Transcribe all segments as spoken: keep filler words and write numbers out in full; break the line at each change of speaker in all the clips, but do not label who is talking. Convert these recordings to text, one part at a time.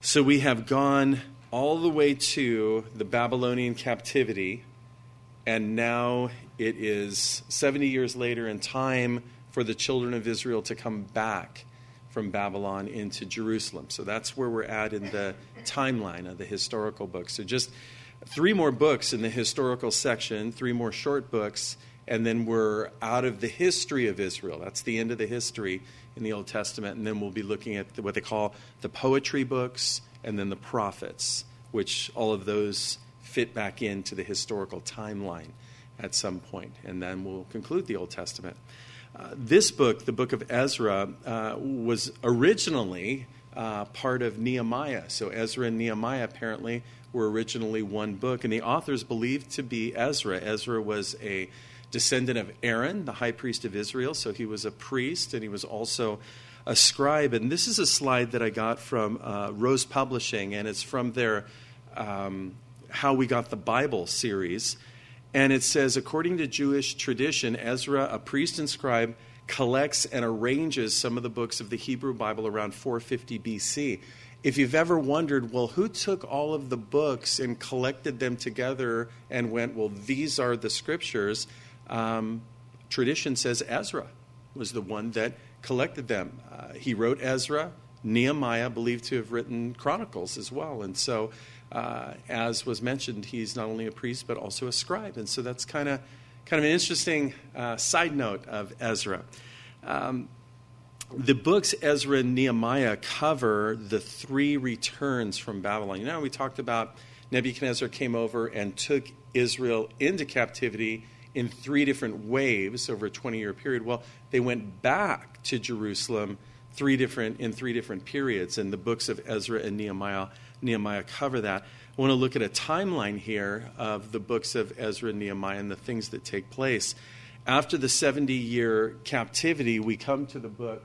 So we have gone all the way to the Babylonian captivity, and now it is seventy years later in time for the children of Israel to come back from Babylon into Jerusalem. So that's where we're at in the timeline of the historical books. So just three more books in the historical section, three more short books, and then we're out of the history of Israel. That's the end of the history in the Old Testament. And then we'll be looking at what they call the poetry books and then the prophets, which all of those fit back into the historical timeline at some point. And then we'll conclude the Old Testament. Uh, this book, the book of Ezra, uh, was originally uh, part of Nehemiah. So Ezra and Nehemiah apparently were originally one book. And the authors believed to be Ezra. Ezra was a descendant of Aaron, the high priest of Israel. So he was a priest, and he was also a scribe. And this is a slide that I got from uh, Rose Publishing, and it's from their um, How We Got the Bible series. And it says, according to Jewish tradition, Ezra, a priest and scribe, collects and arranges some of the books of the Hebrew Bible around four fifty B C. If you've ever wondered, well, who took all of the books and collected them together and went, well, these are the scriptures, um, tradition says Ezra was the one that collected them. Uh, he wrote Ezra. Nehemiah believed to have written Chronicles as well. And so, uh, as was mentioned, he's not only a priest but also a scribe. And so that's kind of kind of an interesting uh, side note of Ezra. Um, the books Ezra and Nehemiah cover the three returns from Babylon. You know, we talked about Nebuchadnezzar came over and took Israel into captivity in three different waves over a twenty-year period. Well, they went back to Jerusalem three different in three different periods, and the books of Ezra and Nehemiah Nehemiah cover that. I want to look at a timeline here of the books of Ezra and Nehemiah and the things that take place. After the seventy-year captivity, we come to the book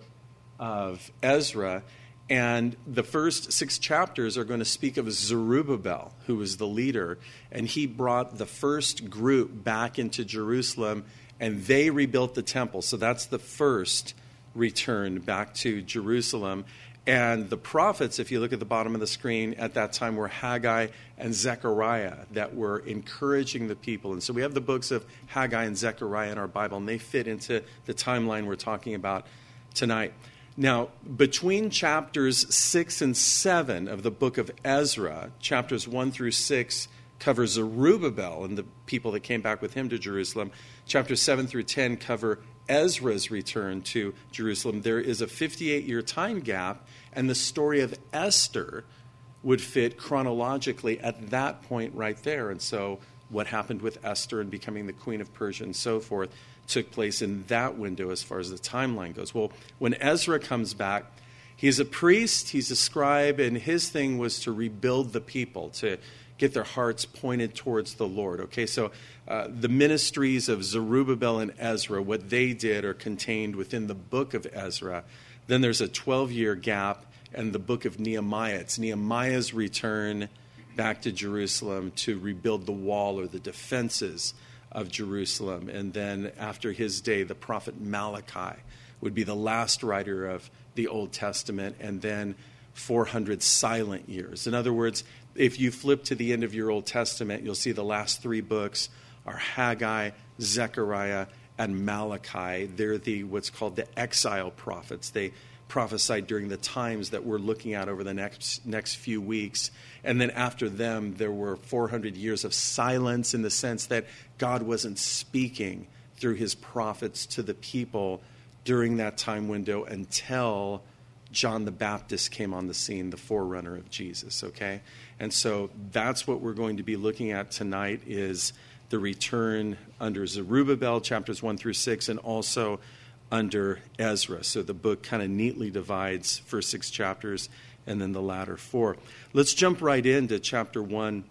of Ezra, and the first six chapters are going to speak of Zerubbabel, who was the leader, and he brought the first group back into Jerusalem, and they rebuilt the temple. So that's the first return back to Jerusalem. And the prophets, if you look at the bottom of the screen, at that time were Haggai and Zechariah that were encouraging the people. And so we have the books of Haggai and Zechariah in our Bible, and they fit into the timeline we're talking about tonight. Now, between chapters six and seven of the book of Ezra, chapters one through six cover Zerubbabel and the people that came back with him to Jerusalem. Chapters seven through ten cover Ezra's return to Jerusalem. There is a fifty-eight-year time gap, and the story of Esther would fit chronologically at that point right there. And so what happened with Esther and becoming the queen of Persia and so forth took place in that window as far as the timeline goes. Well, when Ezra comes back, he's a priest, he's a scribe, and his thing was to rebuild the people, to get their hearts pointed towards the Lord. Okay, so uh, the ministries of Zerubbabel and Ezra, what they did are contained within the book of Ezra. Then there's a twelve-year gap, and the book of Nehemiah. It's Nehemiah's return back to Jerusalem to rebuild the wall or the defenses of Jerusalem. And then after his day, the prophet Malachi would be the last writer of the Old Testament, and then four hundred silent years. In other words, if you flip to the end of your Old Testament, you'll see the last three books are Haggai, Zechariah, and Malachi. They're the what's called the exile prophets. They prophesied during the times that we're looking at over the next next few weeks. And then after them, there were four hundred years of silence in the sense that God wasn't speaking through his prophets to the people during that time window until John the Baptist came on the scene, the forerunner of Jesus, okay? And so that's what we're going to be looking at tonight is the return under Zerubbabel, chapters one through six, and also under Ezra. So the book kind of neatly divides first six chapters and then the latter four. Let's jump right into chapter one,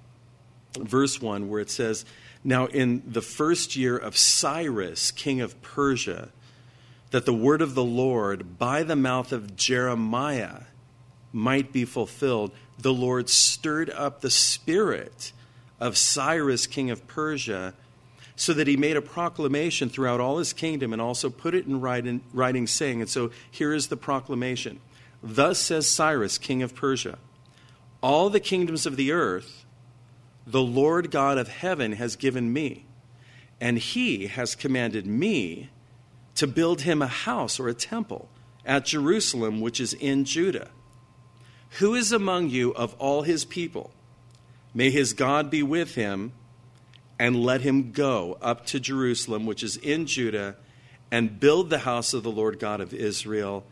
verse one, where it says, "Now in the first year of Cyrus, king of Persia, that the word of the Lord by the mouth of Jeremiah might be fulfilled, the Lord stirred up the spirit of Cyrus, king of Persia, so that he made a proclamation throughout all his kingdom and also put it in writing, writing saying," and so here is the proclamation. "Thus says Cyrus, king of Persia, all the kingdoms of the earth the Lord God of heaven has given me, and he has commanded me to build him a house or a temple at Jerusalem, which is in Judah. Who is among you of all his people? May his God be with him, and let him go up to Jerusalem, which is in Judah, and build the house of the Lord God of Israel.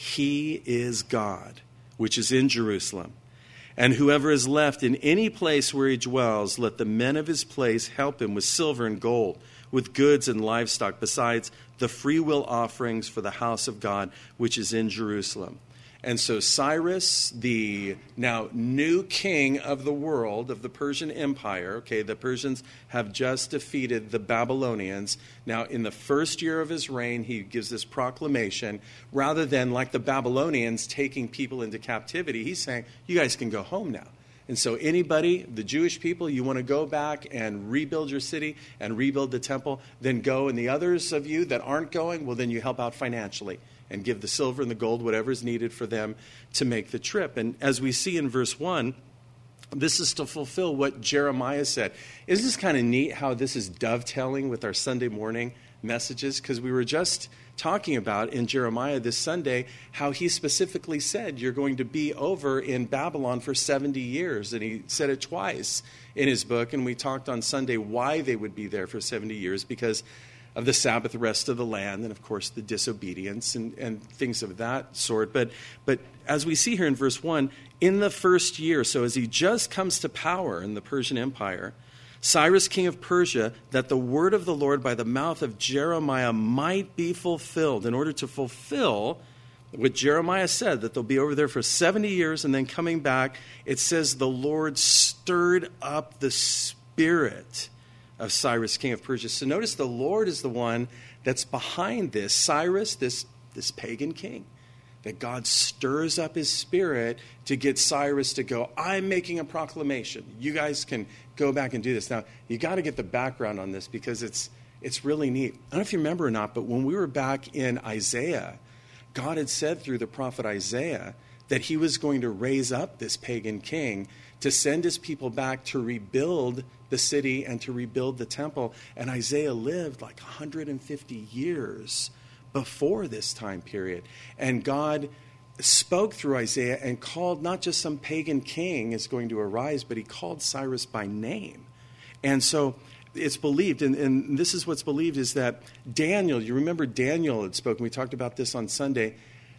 He is God, which is in Jerusalem. And whoever is left in any place where he dwells, let the men of his place help him with silver and gold, with goods and livestock, besides the freewill offerings for the house of God, which is in Jerusalem. And so Cyrus, the now new king of the world, of the Persian Empire, okay, the Persians have just defeated the Babylonians. Now, in the first year of his reign, he gives this proclamation. Rather than, like the Babylonians, taking people into captivity, he's saying, you guys can go home now. And so anybody, the Jewish people, you want to go back and rebuild your city and rebuild the temple, then go. And the others of you that aren't going, well, then you help out financially and give the silver and the gold, whatever is needed for them to make the trip. And as we see in verse one, this is to fulfill what Jeremiah said. Isn't this kind of neat how this is dovetailing with our Sunday morning messages? Because we were just talking about in Jeremiah this Sunday how he specifically said you're going to be over in Babylon for seventy years. And he said it twice in his book. And we talked on Sunday why they would be there for seventy years, because of the Sabbath rest of the land, and of course the disobedience and, and things of that sort. But but as we see here in verse one, in the first year, so as he just comes to power in the Persian Empire, Cyrus, king of Persia, that the word of the Lord by the mouth of Jeremiah might be fulfilled, in order to fulfill what Jeremiah said, that they'll be over there for seventy years, and then coming back, it says the Lord stirred up the spirit of Cyrus, king of Persia. So notice the Lord is the one that's behind this. Cyrus, this, this pagan king, that God stirs up his spirit to get Cyrus to go, I'm making a proclamation. You guys can go back and do this. Now, you got to get the background on this because it's it's really neat. I don't know if you remember or not, but when we were back in Isaiah, God had said through the prophet Isaiah that he was going to raise up this pagan king to send his people back to rebuild the city and to rebuild the temple. And Isaiah lived like one hundred fifty years before this time period. And God spoke through Isaiah and called not just some pagan king is going to arise, but he called Cyrus by name. And so it's believed, and, and this is what's believed, is that Daniel, you remember Daniel had spoken, we talked about this on Sunday.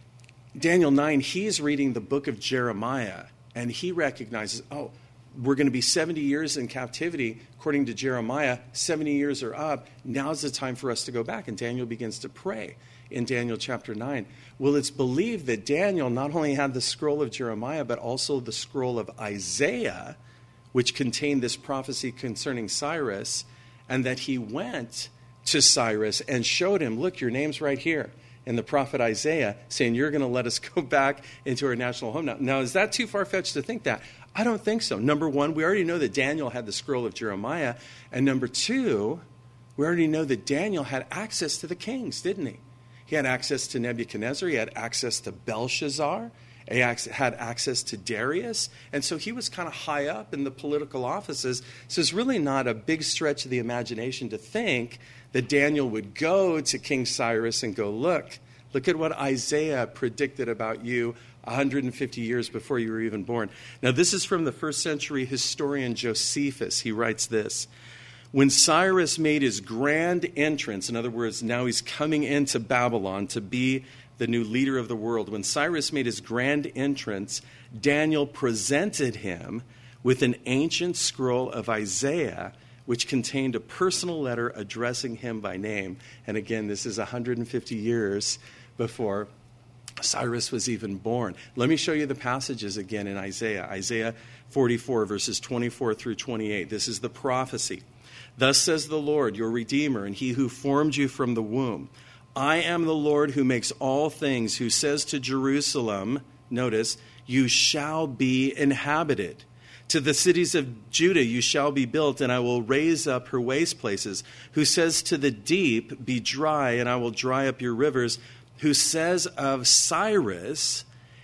Daniel nine, he's reading the book of Jeremiah, and he recognizes, oh, we're going to be seventy years in captivity. According to Jeremiah, seventy years are up. Now's the time for us to go back. And Daniel begins to pray in Daniel chapter nine. Well, it's believed that Daniel not only had the scroll of Jeremiah, but also the scroll of Isaiah, which contained this prophecy concerning Cyrus, and that he went to Cyrus and showed him, look, your name's right here in the prophet Isaiah, saying you're going to let us go back into our national home now. Now, is that too far-fetched to think that? I don't think so. Number one, we already know that Daniel had the scroll of Jeremiah. And number two, we already know that Daniel had access to the kings, didn't he? He had access to Nebuchadnezzar. He had access to Belshazzar. He had access to Darius. And so he was kind of high up in the political offices. So it's really not a big stretch of the imagination to think that Daniel would go to King Cyrus and go, look, look at what Isaiah predicted about you one hundred fifty years before you were even born. Now, this is from the first century historian Josephus. He writes this: when Cyrus made his grand entrance, in other words, now he's coming into Babylon to be the new leader of the world. When Cyrus made his grand entrance, Daniel presented him with an ancient scroll of Isaiah, which contained a personal letter addressing him by name. And again, this is one hundred fifty years before Cyrus was even born. Let me show you the passages again in Isaiah. Isaiah forty-four, verses twenty-four through twenty-eight. This is the prophecy. Thus says the Lord, your Redeemer, and he who formed you from the womb. I am the Lord who makes all things, who says to Jerusalem, notice, you shall be inhabited. To the cities of Judah you shall be built, and I will raise up her waste places. Who says to the deep, be dry, and I will dry up your rivers. Who says of Cyrus,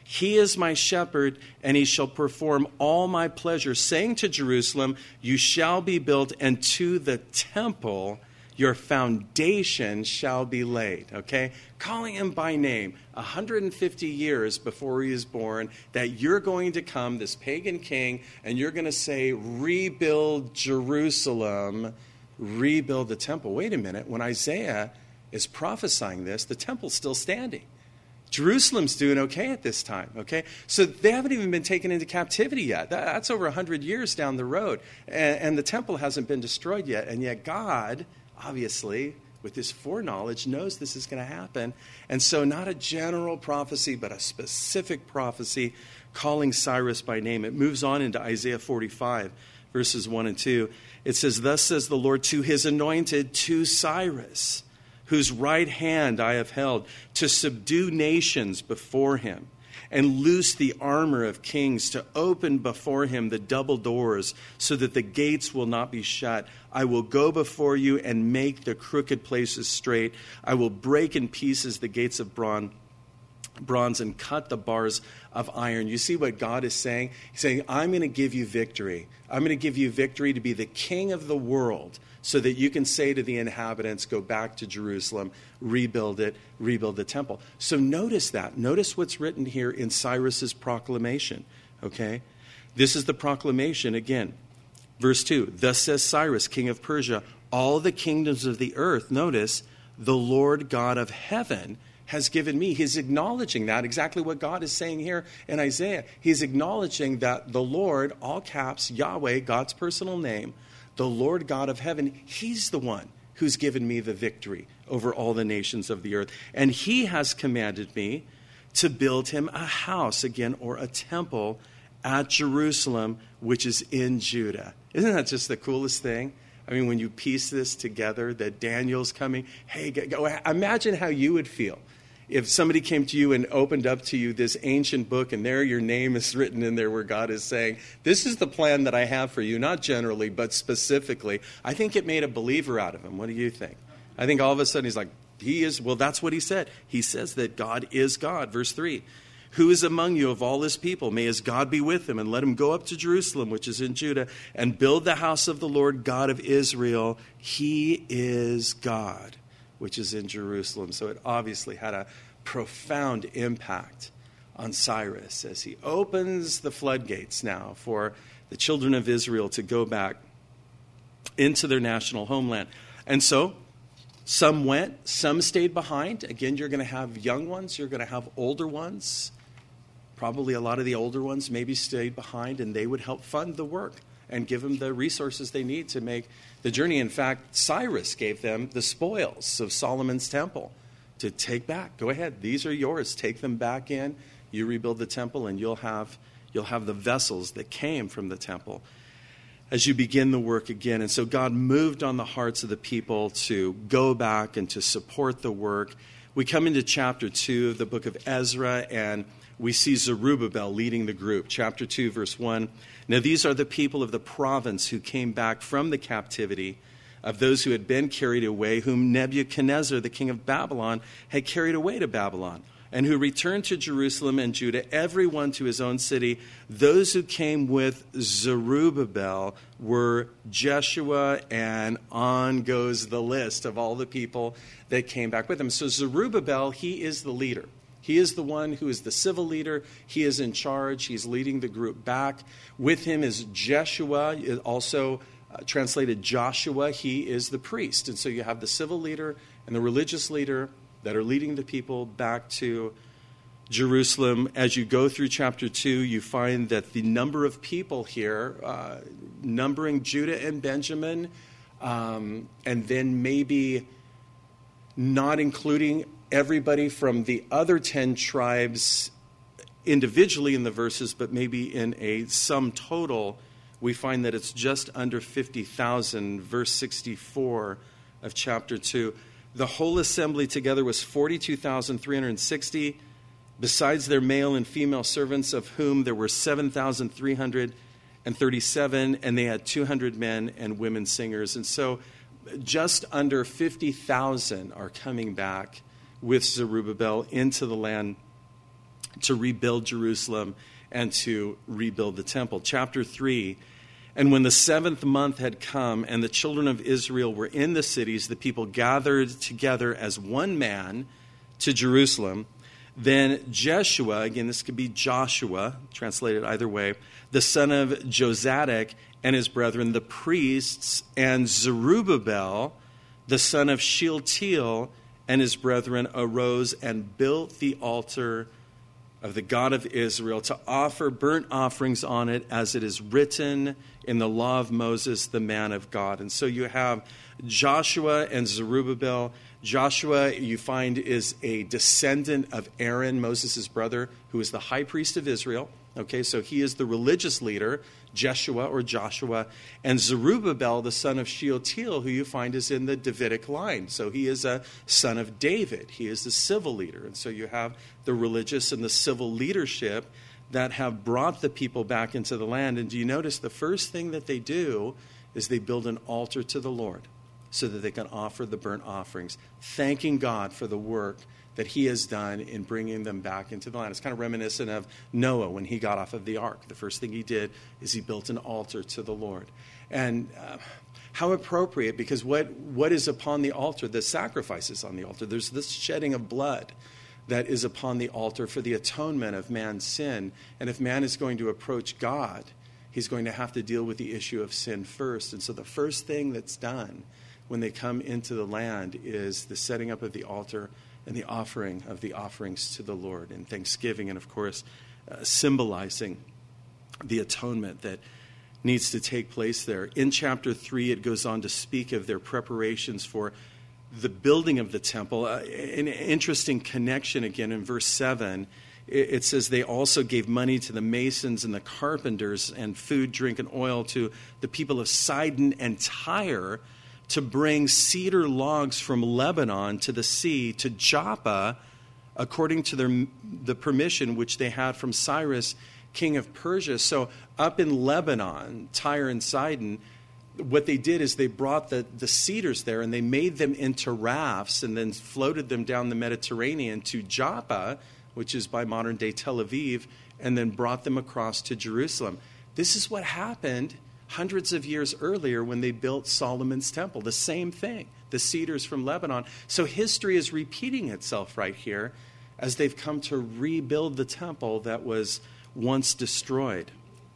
He is my shepherd, and he shall perform all my pleasure, saying to Jerusalem, you shall be built, and to the temple your foundation shall be laid. Okay? Calling him by name one hundred fifty years before he is born, that you're going to come, this pagan king, and you're going to say, rebuild Jerusalem, rebuild the temple. Wait a minute. When Isaiah is prophesying this, the temple's still standing. Jerusalem's doing okay at this time, okay? So they haven't even been taken into captivity yet. That, that's over one hundred years down the road. And, and the temple hasn't been destroyed yet. And yet God, obviously, with his foreknowledge, knows this is going to happen. And so not a general prophecy, but a specific prophecy calling Cyrus by name. It moves on into Isaiah forty-five, verses one and two. It says, thus says the Lord to his anointed, to Cyrus, whose right hand I have held, to subdue nations before him, and loose the armor of kings, to open before him the double doors, so that the gates will not be shut. I will go before you and make the crooked places straight. I will break in pieces the gates of bronze, bronze and cut the bars of iron. You see what God is saying? He's saying, I'm going to give you victory. I'm going to give you victory to be the king of the world, so that you can say to the inhabitants, go back to Jerusalem, rebuild it, rebuild the temple. So notice that. Notice what's written here in Cyrus's proclamation, okay? This is the proclamation again. Verse two, thus says Cyrus, king of Persia, all the kingdoms of the earth, notice, the Lord God of heaven has given me. He's acknowledging that, exactly what God is saying here in Isaiah. He's acknowledging that the Lord, all caps, Yahweh, God's personal name, the Lord God of heaven, he's the one who's given me the victory over all the nations of the earth. And he has commanded me to build him a house, again, or a temple at Jerusalem, which is in Judah. Isn't that just the coolest thing? I mean, when you piece this together, that Daniel's coming, hey, go, imagine how you would feel if somebody came to you and opened up to you this ancient book, and there your name is written in there where God is saying, this is the plan that I have for you, not generally, but specifically. I think it made a believer out of him. What do you think? I think all of a sudden he's like, he is, well, that's what he said. He says that God is God. Verse three, who is among you of all his people? May his God be with him, and let him go up to Jerusalem, which is in Judah, and build the house of the Lord God of Israel. He is God, which is in Jerusalem. So it obviously had a profound impact on Cyrus as he opens the floodgates now for the children of Israel to go back into their national homeland. And so some went, some stayed behind. Again, you're going to have young ones, you're going to have older ones. Probably a lot of the older ones maybe stayed behind, and they would help fund the work and give them the resources they need to make the journey. In fact, Cyrus gave them the spoils of Solomon's temple to take back. Go ahead, these are yours. Take them back in. You rebuild the temple, and you'll have you'll have the vessels that came from the temple as you begin the work again. And so God moved on the hearts of the people to go back and to support the work. We come into chapter two of the book of Ezra, and we see Zerubbabel leading the group. Chapter two, verse one. Now these are the people of the province who came back from the captivity of those who had been carried away, whom Nebuchadnezzar, the king of Babylon, had carried away to Babylon, and who returned to Jerusalem and Judah, everyone to his own city. Those who came with Zerubbabel were Jeshua, and on goes the list of all the people that came back with him. So Zerubbabel, he is the leader. He is the one who is the civil leader. He is in charge. He's leading the group back. With him is Jeshua, also uh, translated Joshua. He is the priest. And so you have the civil leader and the religious leader that are leading the people back to Jerusalem. As you go through chapter two, you find that the number of people here, uh, numbering Judah and Benjamin, um, and then maybe not including everybody from the other ten tribes individually in the verses, but maybe in a sum total, we find that it's just under fifty thousand, verse sixty-four of chapter two. The whole assembly together was forty-two thousand three hundred sixty, besides their male and female servants, of whom there were seven thousand three hundred thirty-seven, and they had two hundred men and women singers. And so just under fifty thousand are coming back with Zerubbabel into the land to rebuild Jerusalem and to rebuild the temple. Chapter three, and when the seventh month had come and the children of Israel were in the cities, the people gathered together as one man to Jerusalem. Then Jeshua, again, this could be Joshua, translated either way, the son of Jozadak and his brethren, the priests, and Zerubbabel, the son of Shealtiel, and his brethren, arose and built the altar of the God of Israel to offer burnt offerings on it, as it is written in the law of Moses, the man of God. And so you have Joshua and Zerubbabel. Joshua, you find, is a descendant of Aaron, Moses' brother, who is the high priest of Israel. Okay, so he is the religious leader, Jeshua or Joshua. And Zerubbabel, the son of Shealtiel, who you find is in the Davidic line. So he is a son of David. He is the civil leader. And so you have the religious and the civil leadership that have brought the people back into the land. And do you notice the first thing that they do is they build an altar to the Lord so that they can offer the burnt offerings, thanking God for the work that he has done in bringing them back into the land. It's kind of reminiscent of Noah when he got off of the ark. The first thing he did is he built an altar to the Lord. And uh, how appropriate, because what, what is upon the altar? The sacrifices on the altar. There's this shedding of blood that is upon the altar for the atonement of man's sin. And if man is going to approach God, he's going to have to deal with the issue of sin first. And so the first thing that's done when they come into the land is the setting up of the altar and the offering of the offerings to the Lord in thanksgiving, and of course uh, symbolizing the atonement that needs to take place there. In chapter three, it goes on to speak of their preparations for the building of the temple. Uh, an interesting connection again in verse seven. It, it says they also gave money to the masons and the carpenters, and food, drink, and oil to the people of Sidon and Tyre, to bring cedar logs from Lebanon to the sea to Joppa, according to their, the permission which they had from Cyrus, king of Persia. So up in Lebanon, Tyre and Sidon, what they did is they brought the, the cedars there and they made them into rafts and then floated them down the Mediterranean to Joppa, which is by modern-day Tel Aviv, and then brought them across to Jerusalem. This is what happened hundreds of years earlier when they built Solomon's temple. The same thing, the cedars from Lebanon. So history is repeating itself right here as they've come to rebuild the temple that was once destroyed.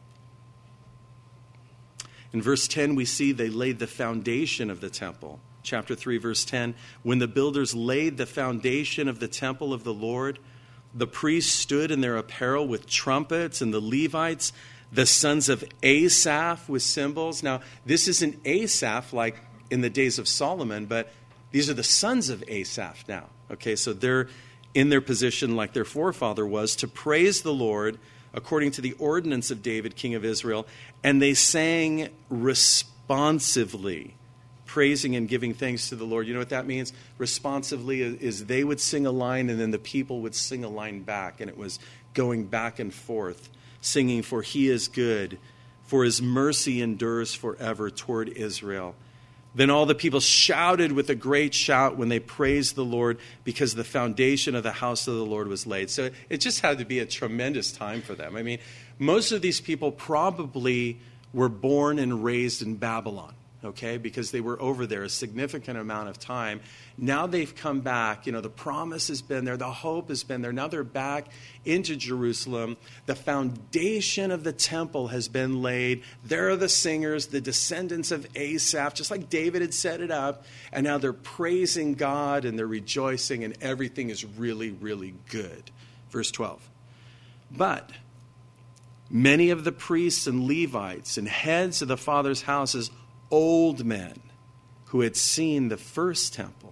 In verse ten, we see they laid the foundation of the temple. Chapter three, verse ten, when the builders laid the foundation of the temple of the Lord, the priests stood in their apparel with trumpets, and the Levites, the sons of Asaph, with cymbals. Now, this isn't Asaph like in the days of Solomon, but these are the sons of Asaph now. Okay, so they're in their position like their forefather was, to praise the Lord according to the ordinance of David, king of Israel. And they sang responsively, praising and giving thanks to the Lord. You know what that means? Responsively is they would sing a line and then the people would sing a line back. And it was going back and forth, singing, for he is good, for his mercy endures forever toward Israel. Then all the people shouted with a great shout when they praised the Lord, because the foundation of the house of the Lord was laid. So it just had to be a tremendous time for them. I mean, most of these people probably were born and raised in Babylon, okay, because they were over there a significant amount of time. Now they've come back. You know, the promise has been there. The hope has been there. Now they're back into Jerusalem. The foundation of the temple has been laid. There are the singers, the descendants of Asaph, just like David had set it up. And now they're praising God and they're rejoicing, and everything is really, really good. Verse twelve. But many of the priests and Levites and heads of the fathers' houses, old men who had seen the first temple,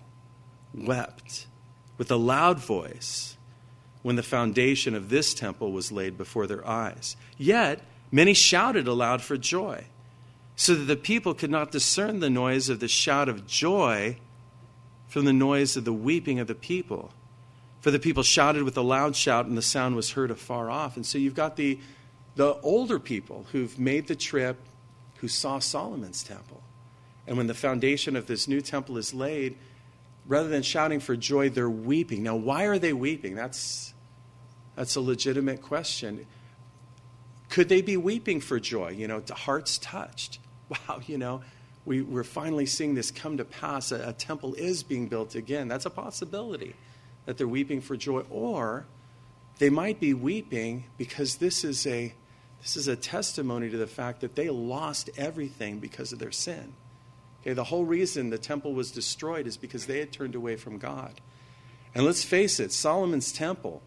wept with a loud voice when the foundation of this temple was laid before their eyes. Yet many shouted aloud for joy, so that the people could not discern the noise of the shout of joy from the noise of the weeping of the people. For the people shouted with a loud shout, and the sound was heard afar off. And so you've got the, the older people who've made the trip, who saw Solomon's temple. And when the foundation of this new temple is laid, rather than shouting for joy, they're weeping. Now, why are they weeping? That's That's a legitimate question. Could they be weeping for joy? You know, hearts touched. Wow, you know, we, we're finally seeing this come to pass. A, a temple is being built again. That's a possibility that they're weeping for joy. Or they might be weeping because this is a this is a testimony to the fact that they lost everything because of their sin. Okay, the whole reason the temple was destroyed is because they had turned away from God. And let's face it, Solomon's temple,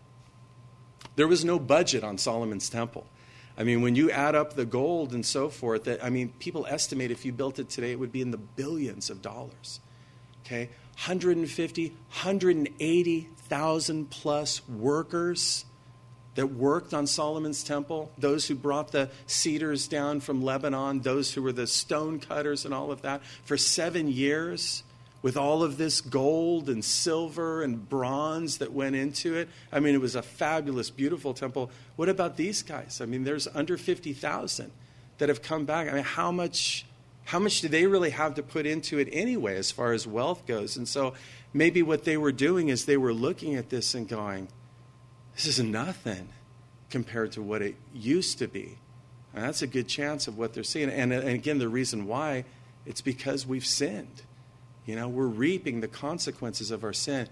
there was no budget on Solomon's temple. I mean, when you add up the gold and so forth, that, I mean, people estimate if you built it today, it would be in the billions of dollars. Okay, one hundred fifty, one hundred eighty thousand plus workers that worked on Solomon's temple, those who brought the cedars down from Lebanon, those who were the stone cutters and all of that, for seven years with all of this gold and silver and bronze that went into it. I mean, it was a fabulous, beautiful temple. What about these guys? I mean, there's under fifty thousand that have come back. I mean, how much, how much do they really have to put into it anyway as far as wealth goes? And so maybe what they were doing is they were looking at this and going, this is nothing compared to what it used to be. And that's a good chance of what they're seeing. And, and again, the reason why, it's because we've sinned. You know, we're reaping the consequences of our sin.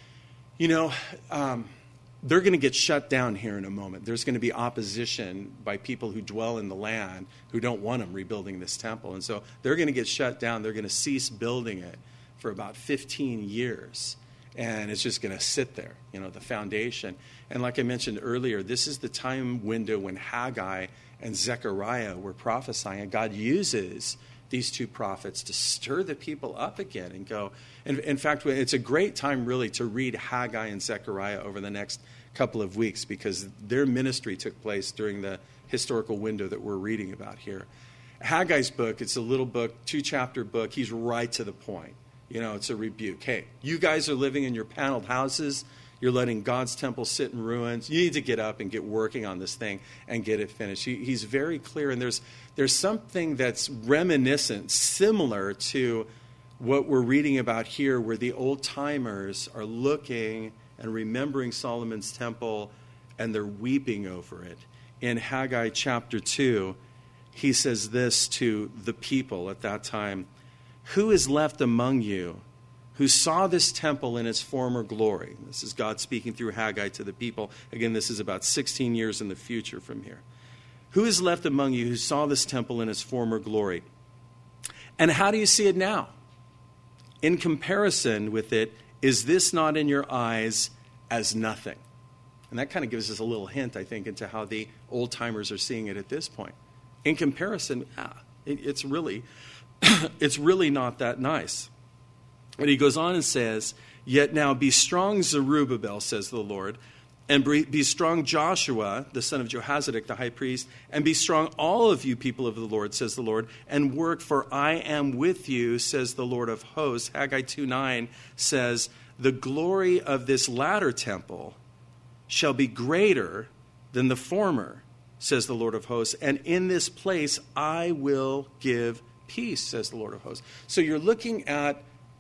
You know, um, they're going to get shut down here in a moment. There's going to be opposition by people who dwell in the land who don't want them rebuilding this temple. And so they're going to get shut down. They're going to cease building it for about fifteen years. And it's just going to sit there, you know, the foundation. And like I mentioned earlier, this is the time window when Haggai and Zechariah were prophesying. And God uses these two prophets to stir the people up again and go. And in fact, it's a great time really to read Haggai and Zechariah over the next couple of weeks because their ministry took place during the historical window that we're reading about here. Haggai's book, it's a little book, two-chapter book. He's right to the point. You know, it's a rebuke. Hey, you guys are living in your paneled houses. You're letting God's temple sit in ruins. You need to get up and get working on this thing and get it finished. He, he's very clear, and there's there's something that's reminiscent, similar to what we're reading about here, where the old-timers are looking and remembering Solomon's temple, and they're weeping over it. In Haggai chapter two, he says this to the people at that time, "Who is left among you who saw this temple in its former glory?" This is God speaking through Haggai to the people. Again, this is about sixteen years in the future from here. "Who is left among you who saw this temple in its former glory? And how do you see it now? In comparison with it, is this not in your eyes as nothing?" And that kind of gives us a little hint, I think, into how the old-timers are seeing it at this point. In comparison, ah, it, it's really, it's really not that nice. And he goes on and says, "Yet now be strong, Zerubbabel, says the Lord, and be strong, Joshua, the son of Jehozadak, the high priest, and be strong, all of you people of the Lord, says the Lord, and work, for I am with you, says the Lord of hosts." Haggai two nine says, "The glory of this latter temple shall be greater than the former, says the Lord of hosts, and in this place I will give peace, says the Lord of hosts." So you're looking at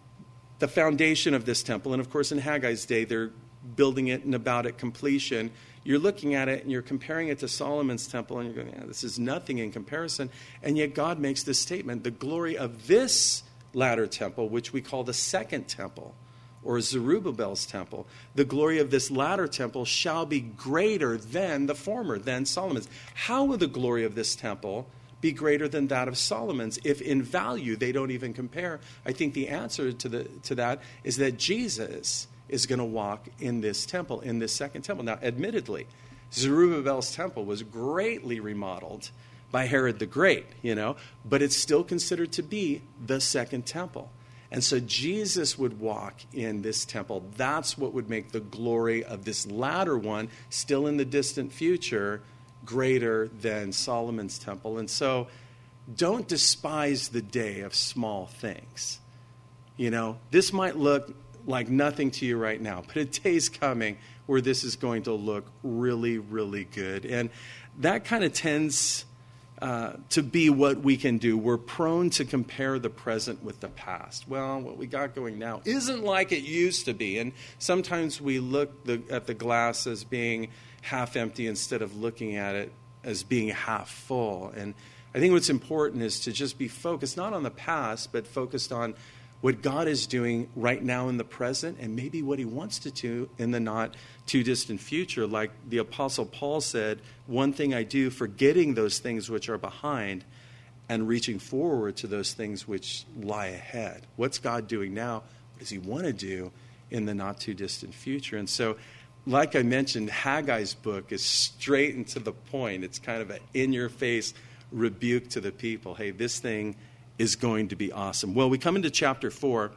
the foundation of this temple, and of course in Haggai's day they're building it and about at completion. You're looking at it and you're comparing it to Solomon's temple, and you're going, yeah, this is nothing in comparison. And yet God makes this statement: the glory of this latter temple, which we call the second temple, or Zerubbabel's temple, the glory of this latter temple shall be greater than the former, than Solomon's. How will the glory of this temple be greater than that of Solomon's if in value they don't even compare? I think the answer to the to that is that Jesus is going to walk in this temple, in this second temple. Now, admittedly, Zerubbabel's temple was greatly remodeled by Herod the Great, you know, but it's still considered to be the second temple. And so Jesus would walk in this temple. That's what would make the glory of this latter one, still in the distant future, greater than Solomon's temple. And so don't despise the day of small things. You know, this might look like nothing to you right now, but a day's coming where this is going to look really, really good. And that kind of tends uh, to be what we can do. We're prone to compare the present with the past. Well, what we got going now isn't like it used to be. And sometimes we look the, at the glass as being half empty instead of looking at it as being half full. And I think what's important is to just be focused, not on the past, but focused on what God is doing right now in the present, and maybe what he wants to do in the not too distant future. Like the Apostle Paul said, one thing I do, forgetting those things which are behind and reaching forward to those things which lie ahead. What's God doing now? What does he want to do in the not too distant future? And so, like I mentioned, Haggai's book is straight and to the point. It's kind of an in-your-face rebuke to the people. Hey, this thing is going to be awesome. Well, we come into chapter four,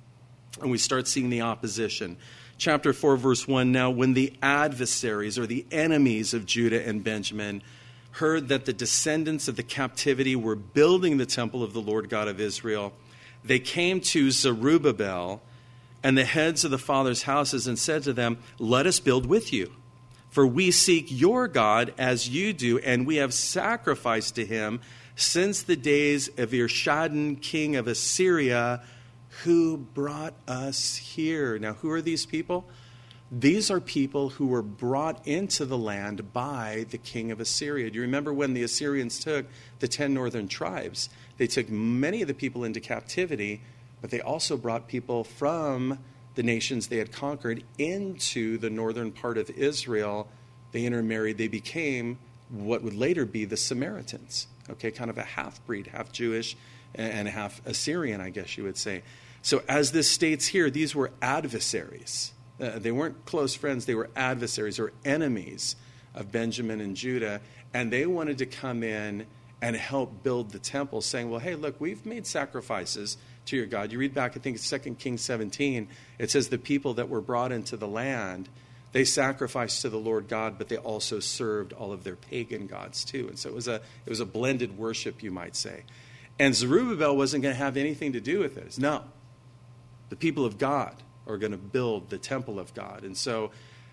and we start seeing the opposition. Chapter four, verse one, now when the adversaries or the enemies of Judah and Benjamin heard that the descendants of the captivity were building the temple of the Lord God of Israel, they came to Zerubbabel and the heads of the fathers' houses and said to them, let us build with you. For we seek your God as you do, and we have sacrificed to him since the days of Esarhaddon, king of Assyria, who brought us here. Now, who are these people? These are people who were brought into the land by the king of Assyria. Do you remember when the Assyrians took the ten northern tribes? They took many of the people into captivity, but they also brought people from the nations they had conquered into the northern part of Israel. They intermarried. They became what would later be the Samaritans. Okay, kind of a half-breed, half Jewish and half Assyrian, I guess you would say. So as this states here, these were adversaries. Uh, they weren't close friends. They were adversaries or enemies of Benjamin and Judah. And they wanted to come in and help build the temple, saying, well, hey, look, we've made sacrifices to your God. You read back, I think it's Second Kings seventeen. It says the people that were brought into the land, they sacrificed to the Lord God, but they also served all of their pagan gods too. And so it was a it was a blended worship, you might say. And Zerubbabel wasn't going to have anything to do with this. No. The people of God are going to build the temple of God. And so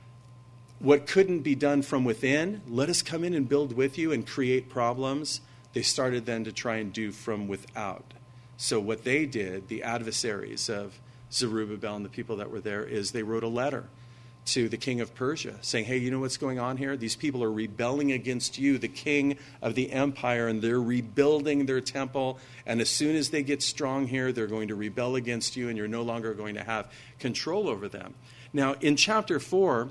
what couldn't be done from within, let us come in and build with you and create problems, they started then to try and do from without. So what they did, the adversaries of Zerubbabel and the people that were there, is they wrote a letter to the king of Persia saying, hey, you know what's going on here? These people are rebelling against you, the king of the empire, and they're rebuilding their temple. And as soon as they get strong here, they're going to rebel against you, and you're no longer going to have control over them. Now, in chapter four,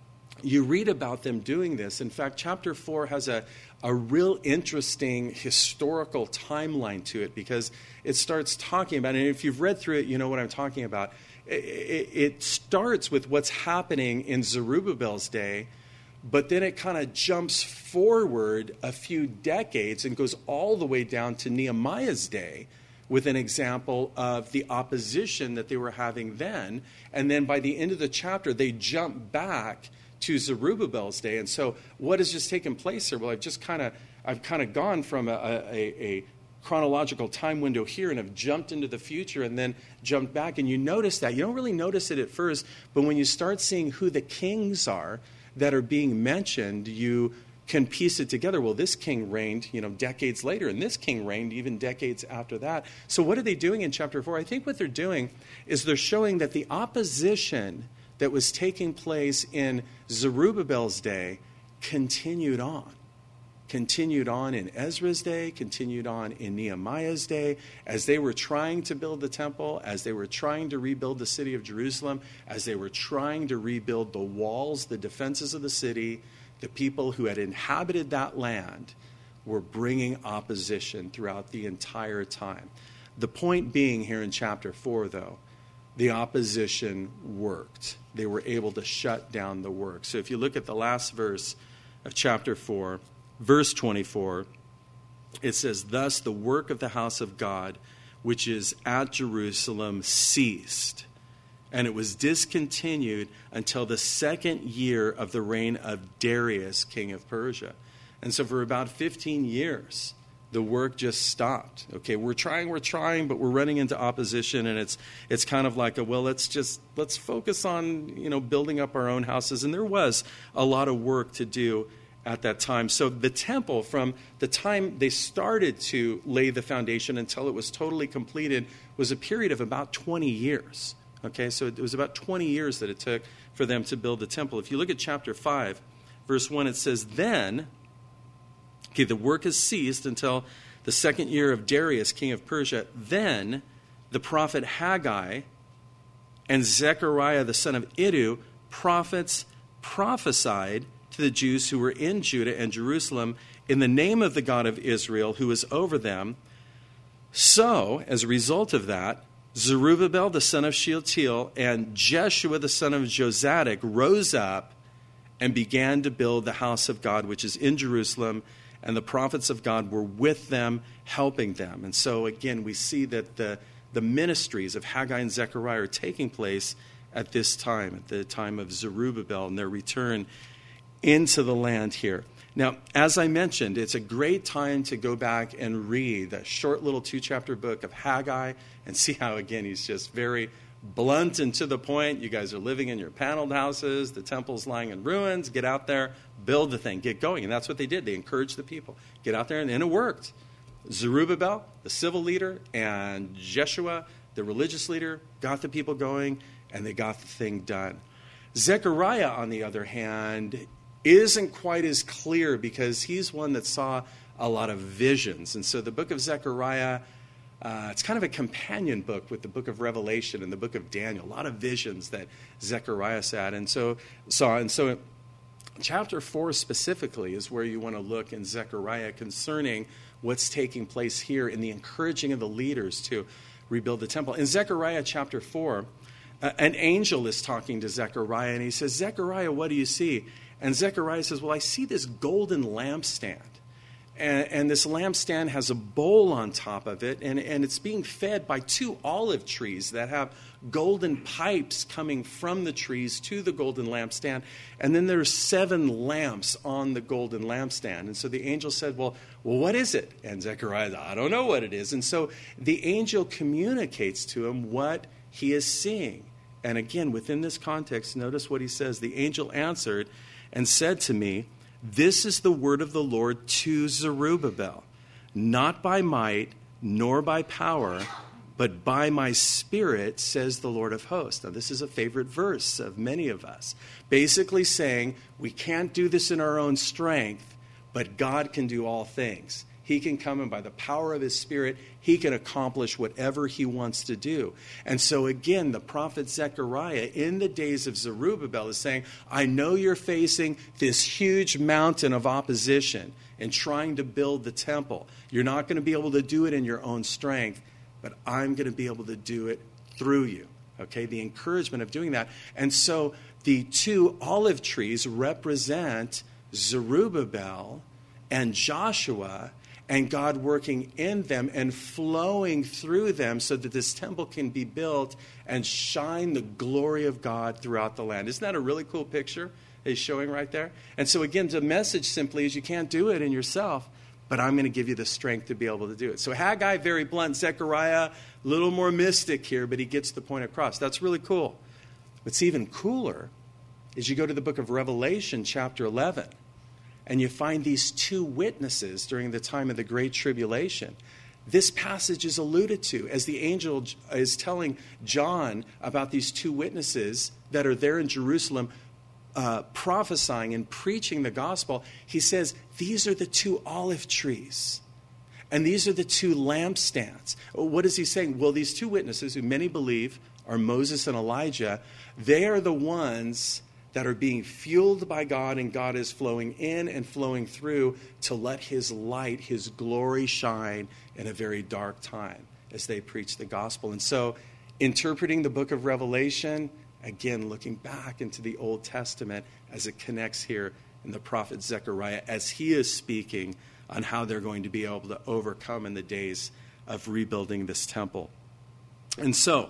you read about them doing this. In fact, chapter four has a, a real interesting historical timeline to it, because it starts talking about, and if you've read through it, you know what I'm talking about. It, it starts with what's happening in Zerubbabel's day, but then it kind of jumps forward a few decades and goes all the way down to Nehemiah's day with an example of the opposition that they were having then. And then by the end of the chapter, they jump back to Zerubbabel's day. And so what has just taken place here? Well, I've just kind of I've kind of gone from a, a, a chronological time window here and have jumped into the future and then jumped back. And you notice that. You don't really notice it at first, but when you start seeing who the kings are that are being mentioned, you can piece it together. Well, this king reigned, you know, decades later, and this king reigned even decades after that. So what are they doing in chapter four? I think what they're doing is they're showing that the opposition that was taking place in Zerubbabel's day continued on. Continued on in Ezra's day, continued on in Nehemiah's day, as they were trying to build the temple, as they were trying to rebuild the city of Jerusalem, as they were trying to rebuild the walls, the defenses of the city. The people who had inhabited that land were bringing opposition throughout the entire time. The point being here in chapter four, though, the opposition worked. They were able to shut down the work. So if you look at the last verse of chapter four, verse twenty-four, it says, thus the work of the house of God, which is at Jerusalem, ceased. And it was discontinued until the second year of the reign of Darius, king of Persia. And so for about fifteen years, the work just stopped. Okay, we're trying, we're trying, but we're running into opposition, and it's it's kind of like a, well, let's just, let's focus on, you know, building up our own houses. And there was a lot of work to do at that time. So the temple, from the time they started to lay the foundation until it was totally completed, was a period of about twenty years. Okay, so it was about twenty years that it took for them to build the temple. If you look at chapter five, verse one, it says, then, okay, the work has ceased until the second year of Darius, king of Persia. Then the prophet Haggai and Zechariah, the son of Iddu, prophets, prophesied to the Jews who were in Judah and Jerusalem in the name of the God of Israel, who was over them. So, as a result of that, Zerubbabel, the son of Shealtiel, and Jeshua, the son of Jozadak, rose up and began to build the house of God, which is in Jerusalem, and the prophets of God were with them, helping them. And so, again, we see that the, the ministries of Haggai and Zechariah are taking place at this time, at the time of Zerubbabel and their return into the land here. Now, as I mentioned, it's a great time to go back and read that short little two-chapter book of Haggai and see how, again, he's just very blunt and to the point. You guys are living in your paneled houses. The temple's lying in ruins. Get out there, build the thing, get going. And that's what they did. They encouraged the people. Get out there, and, and it worked. Zerubbabel, the civil leader, and Jeshua, the religious leader, got the people going, and they got the thing done. Zechariah, on the other hand, isn't quite as clear because he's one that saw a lot of visions. And so the book of Zechariah, uh, it's kind of a companion book with the book of Revelation and the book of Daniel. A lot of visions that Zechariah saw. And so, saw. And so chapter four specifically is where you want to look in Zechariah concerning what's taking place here in the encouraging of the leaders to rebuild the temple. In Zechariah chapter four, uh, an angel is talking to Zechariah, and he says, Zechariah, what do you see? And Zechariah says, well, I see this golden lampstand. And, and this lampstand has a bowl on top of it, and, and it's being fed by two olive trees that have golden pipes coming from the trees to the golden lampstand. And then there's seven lamps on the golden lampstand. And so the angel said, well, well, what is it? And Zechariah said, I don't know what it is. And so the angel communicates to him what he is seeing. And again, within this context, notice what he says. The angel answered and said to me, this is the word of the Lord to Zerubbabel, not by might nor by power, but by my spirit, says the Lord of hosts. Now, this is a favorite verse of many of us, basically saying we can't do this in our own strength, but God can do all things. He can come, and by the power of his Spirit, he can accomplish whatever he wants to do. And so again, the prophet Zechariah, in the days of Zerubbabel, is saying, I know you're facing this huge mountain of opposition in trying to build the temple. You're not going to be able to do it in your own strength, but I'm going to be able to do it through you. Okay, the encouragement of doing that. And so the two olive trees represent Zerubbabel and Joshua, and God working in them and flowing through them so that this temple can be built and shine the glory of God throughout the land. Isn't that a really cool picture he's showing right there? And so again, the message simply is you can't do it in yourself, but I'm going to give you the strength to be able to do it. So Haggai, very blunt. Zechariah, a little more mystic here, but he gets the point across. That's really cool. What's even cooler is you go to the book of Revelation, chapter eleven. And you find these two witnesses during the time of the Great Tribulation. This passage is alluded to as the angel is telling John about these two witnesses that are there in Jerusalem uh, prophesying and preaching the gospel. He says, these are the two olive trees. And these are the two lampstands. What is he saying? Well, these two witnesses, who many believe are Moses and Elijah, they are the ones that are being fueled by God, and God is flowing in and flowing through to let his light, his glory shine in a very dark time as they preach the gospel. And so interpreting the book of Revelation, again, looking back into the Old Testament as it connects here in the prophet Zechariah as he is speaking on how they're going to be able to overcome in the days of rebuilding this temple. And so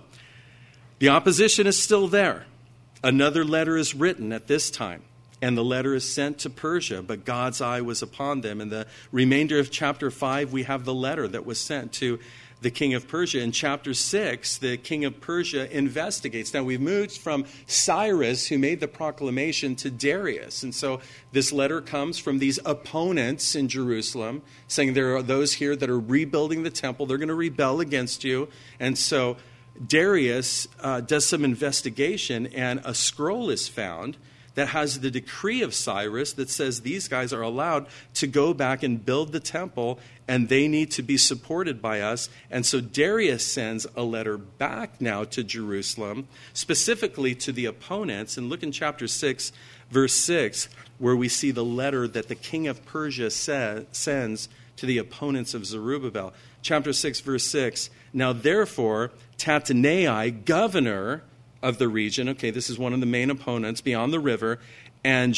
the opposition is still there. Another letter is written at this time, and the letter is sent to Persia, but God's eye was upon them. In the remainder of chapter five, we have the letter that was sent to the king of Persia. In chapter six, the king of Persia investigates. Now, we've moved from Cyrus, who made the proclamation, to Darius. And so this letter comes from these opponents in Jerusalem, saying there are those here that are rebuilding the temple. They're going to rebel against you. And so Darius uh, does some investigation, and a scroll is found that has the decree of Cyrus that says these guys are allowed to go back and build the temple, and they need to be supported by us. And so Darius sends a letter back now to Jerusalem, specifically to the opponents. And look in chapter six, verse six, where we see the letter that the king of Persia sa- sends to the opponents of Zerubbabel. Chapter six, verse six, now therefore, Tattenai, governor of the region, okay, this is one of the main opponents beyond the river, and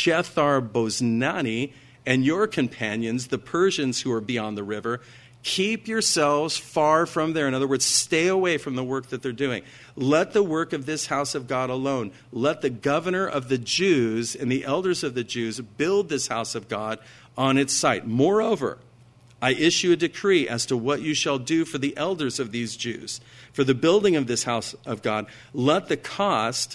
Shethar-boznani and your companions, the Persians who are beyond the river, keep yourselves far from there. In other words, stay away from the work that they're doing. Let the work of this house of God alone. Let the governor of the Jews and the elders of the Jews build this house of God on its site. Moreover, I issue a decree as to what you shall do for the elders of these Jews, for the building of this house of God. Let the cost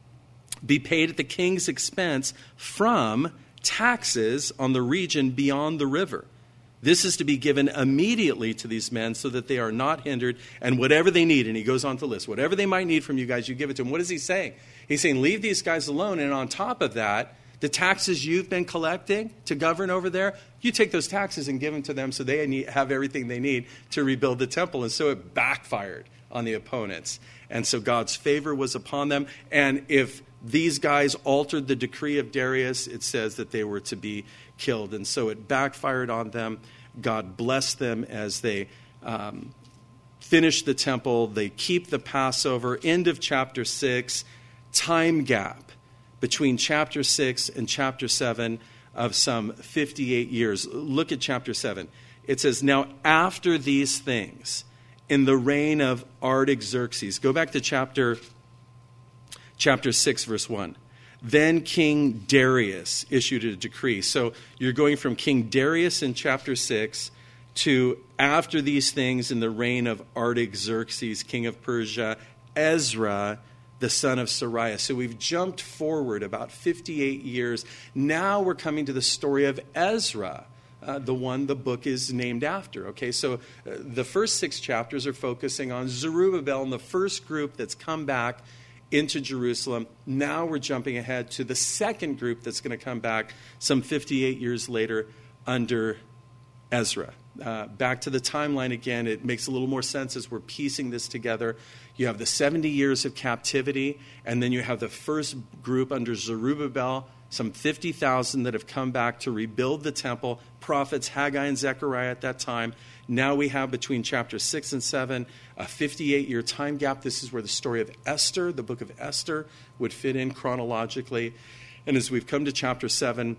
be paid at the king's expense from taxes on the region beyond the river. This is to be given immediately to these men so that they are not hindered, and whatever they need, and he goes on to list, whatever they might need from you guys, you give it to them. What is he saying? He's saying, leave these guys alone, and on top of that, the taxes you've been collecting to govern over there, you take those taxes and give them to them so they need, have everything they need to rebuild the temple. And so it backfired on the opponents. And so God's favor was upon them. And if these guys altered the decree of Darius, it says that they were to be killed. And so it backfired on them. God blessed them as they um, finish the temple. They keep the Passover. End of chapter six. Time gap between chapter six and chapter seven of some fifty-eight years. Look at chapter seven. It says, now after these things, in the reign of Artaxerxes. Go back to chapter, chapter six, verse one. Then King Darius issued a decree. So you're going from King Darius in chapter six to after these things in the reign of Artaxerxes, king of Persia, Ezra, the son of Sariah. So we've jumped forward about fifty-eight years. Now we're coming to the story of Ezra, uh, the one the book is named after. Okay, so uh, the first six chapters are focusing on Zerubbabel and the first group that's come back into Jerusalem. Now we're jumping ahead to the second group that's going to come back some fifty-eight years later under Ezra. Uh, back to the timeline again, it makes a little more sense as we're piecing this together. You have the seventy years of captivity, and then you have the first group under Zerubbabel, some fifty thousand that have come back to rebuild the temple, prophets Haggai and Zechariah at that time. Now we have between chapter six and seven a fifty-eight-year time gap. This is where the story of Esther, the book of Esther, would fit in chronologically. And as we've come to chapter seven,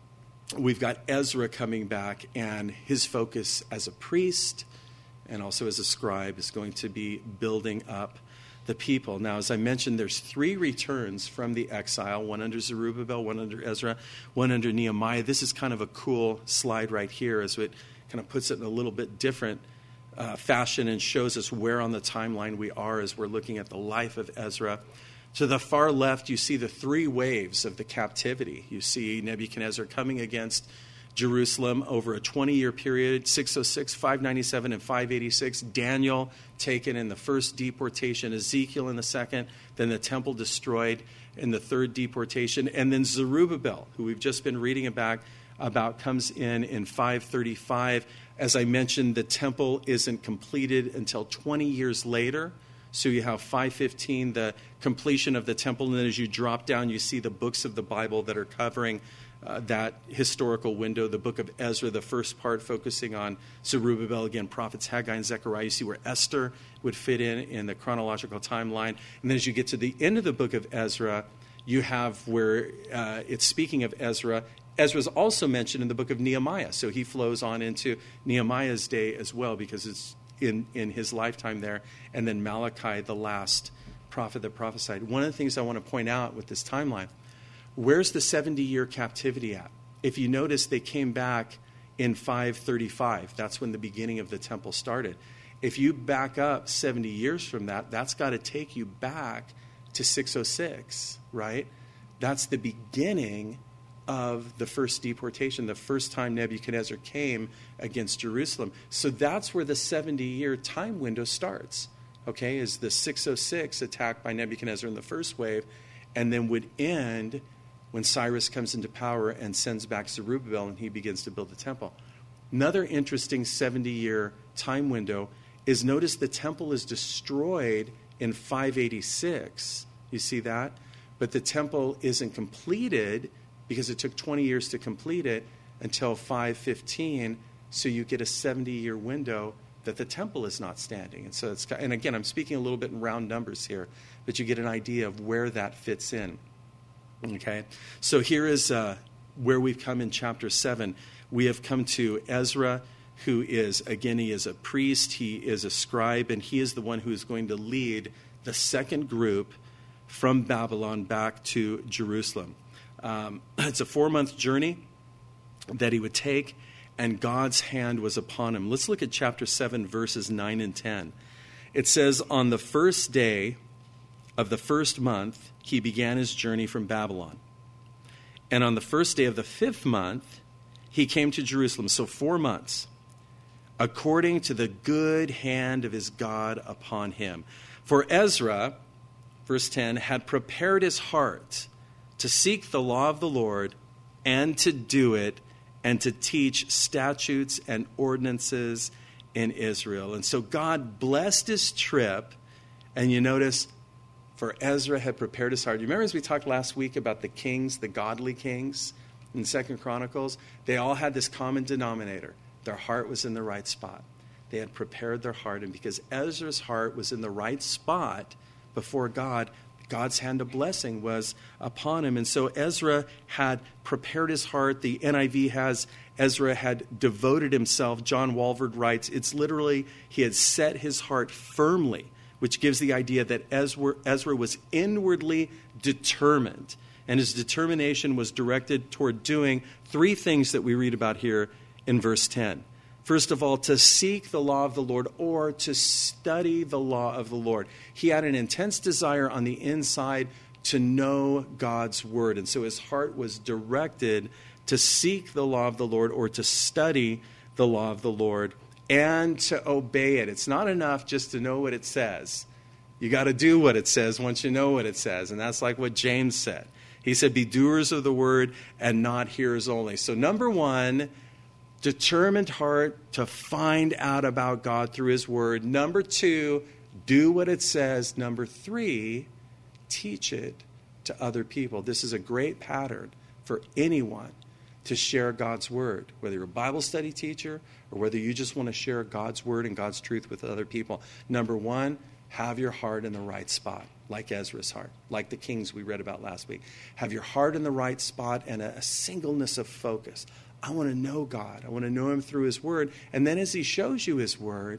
we've got Ezra coming back, and his focus as a priest and also as a scribe is going to be building up the people. Now, as I mentioned, there's three returns from the exile, one under Zerubbabel, one under Ezra, one under Nehemiah. This is kind of a cool slide right here as it kind of puts it in a little bit different uh, fashion and shows us where on the timeline we are as we're looking at the life of Ezra. To the far left, you see the three waves of the captivity. You see Nebuchadnezzar coming against Jerusalem over a twenty-year period, six oh six, five ninety-seven, and five eighty-six. Daniel taken in the first deportation, Ezekiel in the second, then the temple destroyed in the third deportation, and then Zerubbabel, who we've just been reading about, about comes in in five thirty-five. As I mentioned, the temple isn't completed until twenty years later. So you have five fifteen, the completion of the temple, and then as you drop down, you see the books of the Bible that are covering uh, that historical window. The book of Ezra, the first part focusing on Zerubbabel, again, prophets Haggai and Zechariah. You see where Esther would fit in in the chronological timeline. And then as you get to the end of the book of Ezra, you have where uh, it's speaking of Ezra. Ezra is also mentioned in the book of Nehemiah. So he flows on into Nehemiah's day as well because it's in, in his lifetime there. And then Malachi, the last prophet that prophesied. One of the things I want to point out with this timeline, where's the seventy-year captivity at? If you notice, they came back in five thirty-five. That's when the beginning of the temple started. If you back up seventy years from that, that's got to take you back to six oh six, right? That's the beginning of the first deportation, the first time Nebuchadnezzar came against Jerusalem. So that's where the seventy-year time window starts, okay, is the six oh six attack by Nebuchadnezzar in the first wave, and then would end when Cyrus comes into power and sends back Zerubbabel and he begins to build the temple. Another interesting seventy-year time window is, notice the temple is destroyed in five eighty-six. You see that? But the temple isn't completed because it took twenty years to complete it until five fifteen. So you get a seventy-year window that the temple is not standing. And so it's, and again, I'm speaking a little bit in round numbers here, but you get an idea of where that fits in. Okay? So here is uh, where we've come in chapter seven. We have come to Ezra, who is, again, he is a priest, he is a scribe, and he is the one who is going to lead the second group from Babylon back to Jerusalem. Um, it's a four-month journey that he would take, and God's hand was upon him. Let's look at chapter seven, verses nine and ten. It says, on the first day of the first month, he began his journey from Babylon. And on the first day of the fifth month, he came to Jerusalem. So four months, according to the good hand of his God upon him. For Ezra, verse ten, had prepared his heart to seek the law of the Lord and to do it, and to teach statutes and ordinances in Israel. And so God blessed his trip, and you notice, for Ezra had prepared his heart. You remember as we talked last week about the kings, the godly kings in Second Chronicles? They all had this common denominator. Their heart was in the right spot. They had prepared their heart, and because Ezra's heart was in the right spot before God, God's hand of blessing was upon him. And so Ezra had prepared his heart. The N I V has Ezra had devoted himself. John Walvoord writes, it's literally, he had set his heart firmly, which gives the idea that Ezra, Ezra was inwardly determined. And his determination was directed toward doing three things that we read about here in verse ten. First of all, to seek the law of the Lord, or to study the law of the Lord. He had an intense desire on the inside to know God's word. And so his heart was directed to seek the law of the Lord, or to study the law of the Lord, and to obey it. It's not enough just to know what it says. You got to do what it says once you know what it says. And that's like what James said. He said, be doers of the word and not hearers only. So number one, determined heart to find out about God through his word. Number two, do what it says. Number three, teach it to other people. This is a great pattern for anyone to share God's word, whether you're a Bible study teacher or whether you just want to share God's word and God's truth with other people. Number one, have your heart in the right spot, like Ezra's heart, like the kings we read about last week. Have your heart in the right spot and a, a singleness of focus. I want to know God. I want to know him through his word. And then as he shows you his word,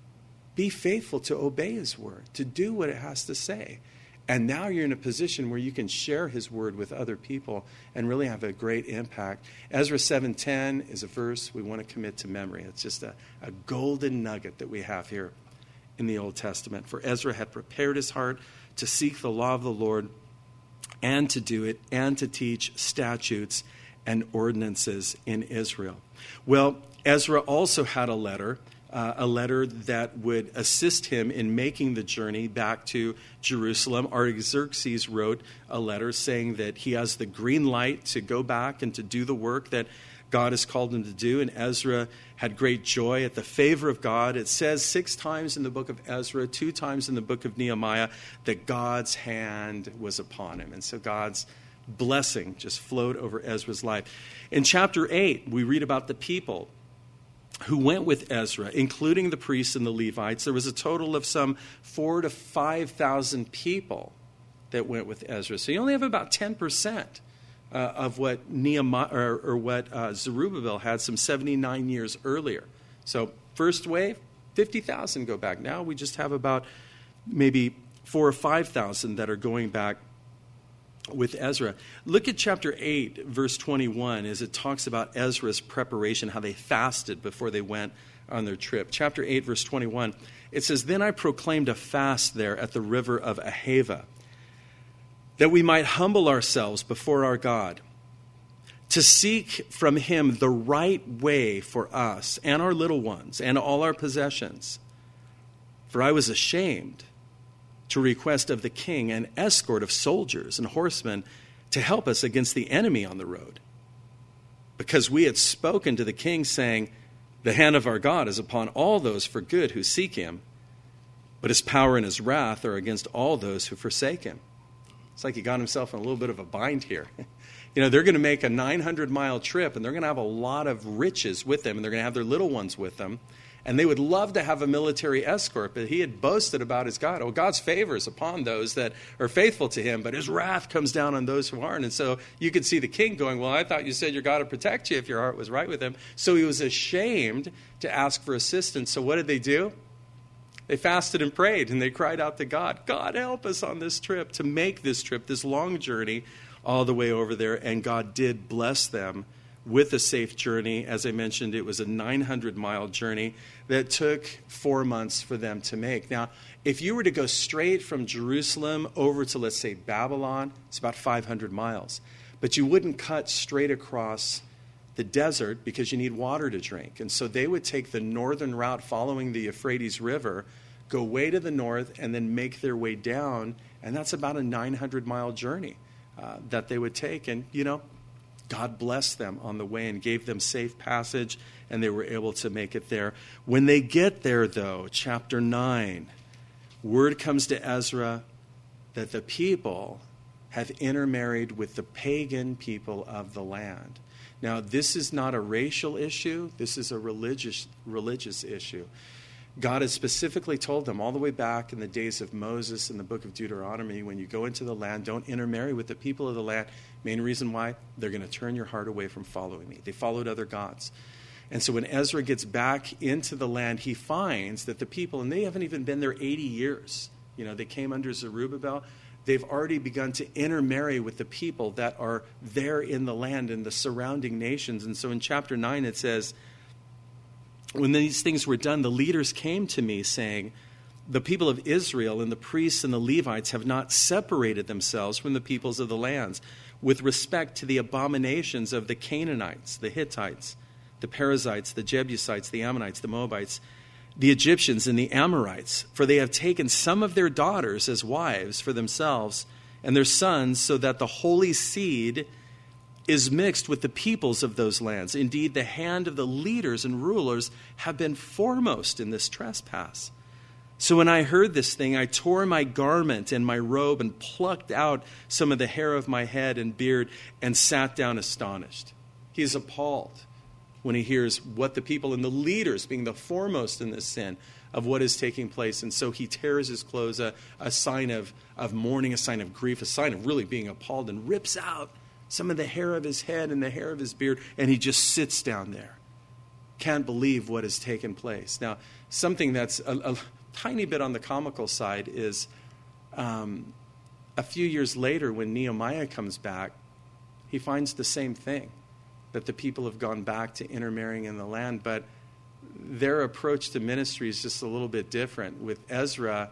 be faithful to obey his word, to do what it has to say. And now you're in a position where you can share his word with other people and really have a great impact. Ezra seven ten is a verse we want to commit to memory. It's just a, a golden nugget that we have here in the Old Testament. For Ezra had prepared his heart to seek the law of the Lord and to do it and to teach statutes and ordinances in Israel. Well, Ezra also had a letter, uh, a letter that would assist him in making the journey back to Jerusalem. Artaxerxes wrote a letter saying that he has the green light to go back and to do the work that God has called him to do. And Ezra had great joy at the favor of God. It says six times in the book of Ezra, two times in the book of Nehemiah, that God's hand was upon him. And so God's blessing just flowed over Ezra's life. In chapter eight, we read about the people who went with Ezra, including the priests and the Levites. There was a total of some four to five thousand people that went with Ezra. So you only have about ten percent uh, of what Nehemiah or, or what uh, Zerubbabel had some seventy-nine years earlier. So first wave, fifty thousand go back. Now we just have about maybe four or five thousand that are going back with Ezra. Look at chapter eight, verse twenty-one, as it talks about Ezra's preparation, how they fasted before they went on their trip. Chapter eight, verse twenty-one, it says, then I proclaimed a fast there at the river of Ahava, that we might humble ourselves before our God, to seek from him the right way for us and our little ones and all our possessions. For I was ashamed to request of the king an escort of soldiers and horsemen to help us against the enemy on the road. Because we had spoken to the king, saying, the hand of our God is upon all those for good who seek him, but his power and his wrath are against all those who forsake him. It's like he got himself in a little bit of a bind here. You know, they're going to make a nine hundred mile trip, and they're going to have a lot of riches with them, and they're going to have their little ones with them. And they would love to have a military escort, but he had boasted about his God. Oh, God's favor is upon those that are faithful to him, but his wrath comes down on those who aren't. And so you could see the king going, well, I thought you said your God would protect you if your heart was right with him. So he was ashamed to ask for assistance. So what did they do? They fasted and prayed, and they cried out to God, God, help us on this trip, to make this trip, this long journey, all the way over there. And God did bless them with a safe journey. As I mentioned, it was a nine hundred mile journey that took four months for them to make. Now, if you were to go straight from Jerusalem over to, let's say, Babylon, it's about five hundred miles. But you wouldn't cut straight across the desert because you need water to drink. And so they would take the northern route following the Euphrates River, go way to the north, and then make their way down. And that's about a nine hundred mile journey uh, that they would take. And, you know, God blessed them on the way and gave them safe passage, and they were able to make it there. When they get there, though, chapter nine, word comes to Ezra that the people have intermarried with the pagan people of the land. Now, this is not a racial issue. This is a religious religious issue. God has specifically told them all the way back in the days of Moses in the book of Deuteronomy, when you go into the land, don't intermarry with the people of the land. Main reason why? They're going to turn your heart away from following me. They followed other gods. And so when Ezra gets back into the land, he finds that the people, and they haven't even been there eighty years. You know, they came under Zerubbabel. They've already begun to intermarry with the people that are there in the land and the surrounding nations. And so in chapter nine it says, when these things were done, the leaders came to me saying, the people of Israel and the priests and the Levites have not separated themselves from the peoples of the lands with respect to the abominations of the Canaanites, the Hittites, the Perizzites, the Jebusites, the Ammonites, the Moabites, the Egyptians, and the Amorites. For they have taken some of their daughters as wives for themselves and their sons, so that the holy seed is mixed with the peoples of those lands. Indeed, the hand of the leaders and rulers have been foremost in this trespass. So when I heard this thing, I tore my garment and my robe and plucked out some of the hair of my head and beard and sat down astonished. He is appalled when he hears what the people and the leaders being the foremost in this sin of what is taking place. And so he tears his clothes, a, a sign of, of mourning, a sign of grief, a sign of really being appalled, and rips out some of the hair of his head and the hair of his beard, and he just sits down there. Can't believe what has taken place. Now, something that's a, a tiny bit on the comical side is um, a few years later when Nehemiah comes back, he finds the same thing, that the people have gone back to intermarrying in the land, but their approach to ministry is just a little bit different. With Ezra,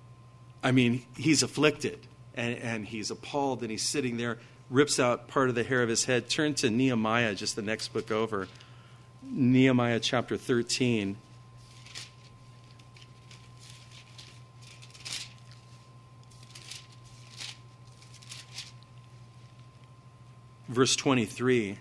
I mean, he's afflicted, and, and he's appalled, and he's sitting there, rips out part of the hair of his head. Turn to Nehemiah, just the next book over. Nehemiah chapter thirteen. Verse twenty-three.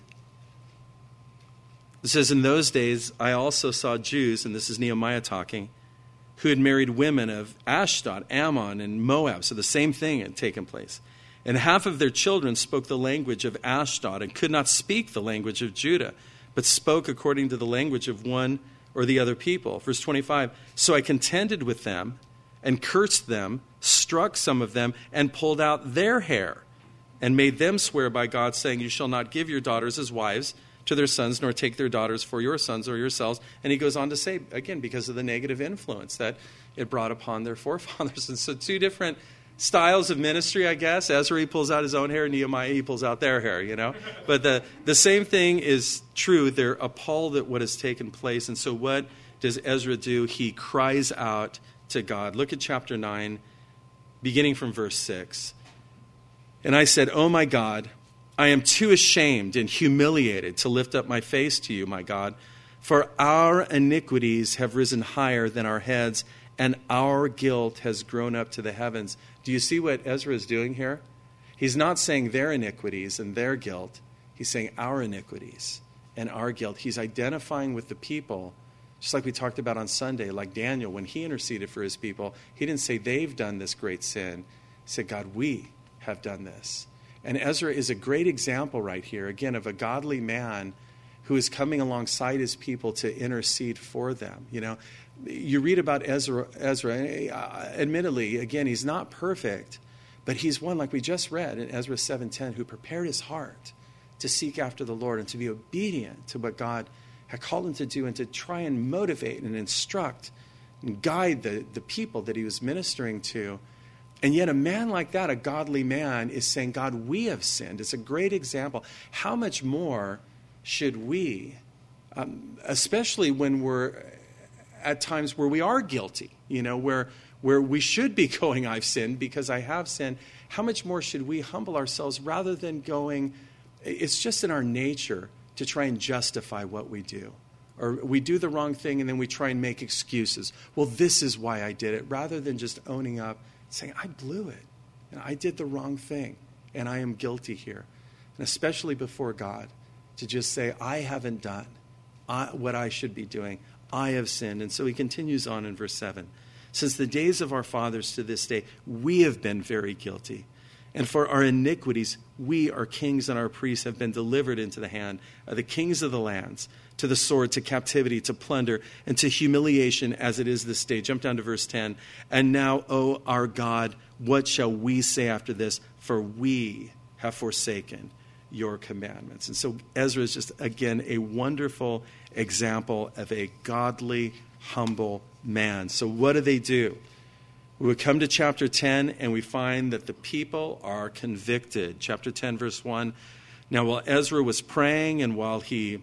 It says, in those days I also saw Jews, and this is Nehemiah talking, who had married women of Ashdod, Ammon, and Moab. So the same thing had taken place. And half of their children spoke the language of Ashdod and could not speak the language of Judah, but spoke according to the language of one or the other people. Verse twenty-five, so I contended with them and cursed them, struck some of them, and pulled out their hair, and made them swear by God, saying, you shall not give your daughters as wives to their sons, nor take their daughters for your sons or yourselves. And he goes on to say, again, because of the negative influence that it brought upon their forefathers. And so two different styles of ministry, I guess. Ezra, he pulls out his own hair. Nehemiah, he pulls out their hair, you know. But the, the same thing is true. They're appalled at what has taken place. And so what does Ezra do? He cries out to God. Look at chapter nine, beginning from verse six. And I said, oh my God, I am too ashamed and humiliated to lift up my face to you, my God, for our iniquities have risen higher than our heads, and our guilt has grown up to the heavens. Do you see what Ezra is doing here? He's not saying their iniquities and their guilt. He's saying our iniquities and our guilt. He's identifying with the people, just like we talked about on Sunday, like Daniel, when he interceded for his people, he didn't say they've done this great sin. He said, God, we have done this. And Ezra is a great example right here, again, of a godly man who is coming alongside his people to intercede for them. You know, you read about Ezra, Ezra, uh, admittedly, again, he's not perfect, but he's one, like we just read in Ezra seven ten, who prepared his heart to seek after the Lord and to be obedient to what God had called him to do and to try and motivate and instruct and guide the, the people that he was ministering to. And yet a man like that, a godly man, is saying, God, we have sinned. It's a great example. How much more should we, um, especially when we're at times where we are guilty, you know, where where we should be going, I've sinned because I have sinned. How much more should we humble ourselves rather than going, it's just in our nature to try and justify what we do. Or we do the wrong thing and then we try and make excuses. Well, this is why I did it, rather than just owning up, saying, I blew it, and I did the wrong thing, and I am guilty here. And especially before God, to just say, I haven't done I, what I should be doing. I have sinned. And so he continues on in verse seven. Since the days of our fathers to this day, we have been very guilty. And for our iniquities, we, our kings and our priests, have been delivered into the hand of the kings of the lands, to the sword, to captivity, to plunder, and to humiliation as it is this day. Jump down to verse ten. And now, O our God, what shall we say after this? For we have forsaken your commandments. And so Ezra is just, again, a wonderful example of a godly, humble man. So what do they do? We would come to chapter ten, and we find that the people are convicted. Chapter ten, verse one. Now, while Ezra was praying and while he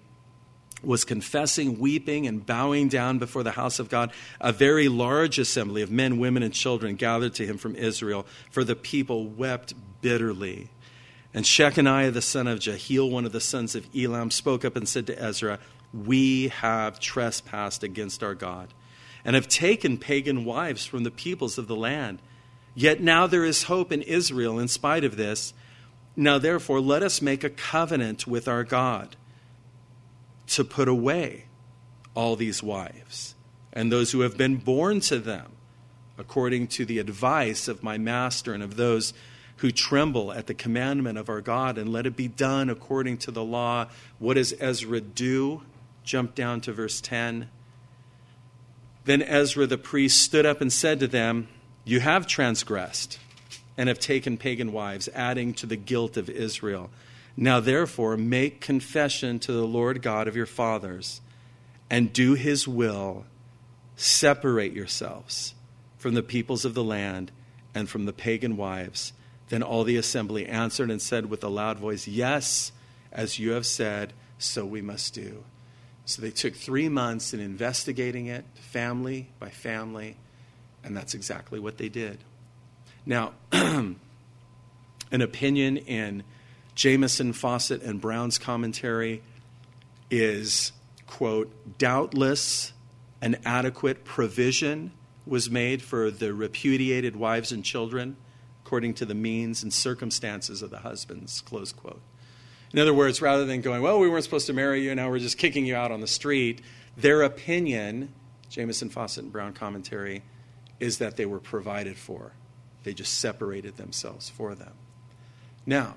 was confessing, weeping, and bowing down before the house of God, a very large assembly of men, women, and children gathered to him from Israel, for the people wept bitterly. And Shechaniah, the son of Jehiel, one of the sons of Elam, spoke up and said to Ezra, we have trespassed against our God, and have taken pagan wives from the peoples of the land. Yet now there is hope in Israel in spite of this. Now therefore let us make a covenant with our God to put away all these wives and those who have been born to them, according to the advice of my master and of those who tremble at the commandment of our God, and let it be done according to the law. What does Ezra do? Jump down to verse ten. Then Ezra the priest stood up and said to them, you have transgressed and have taken pagan wives, adding to the guilt of Israel. Now therefore make confession to the Lord God of your fathers, and do his will. Separate yourselves from the peoples of the land and from the pagan wives. Then all the assembly answered and said with a loud voice, yes, as you have said, so we must do. So they took three months in investigating it, family by family, and that's exactly what they did. Now, an opinion in Jamieson, Fawcett, and Brown's commentary is, quote, doubtless an adequate provision was made for the repudiated wives and children, according to the means and circumstances of the husbands, close quote. In other words, rather than going, well, we weren't supposed to marry you, now we're just kicking you out on the street, their opinion, Jamieson, Fawcett, and Brown commentary, is that they were provided for. They just separated themselves for them. Now,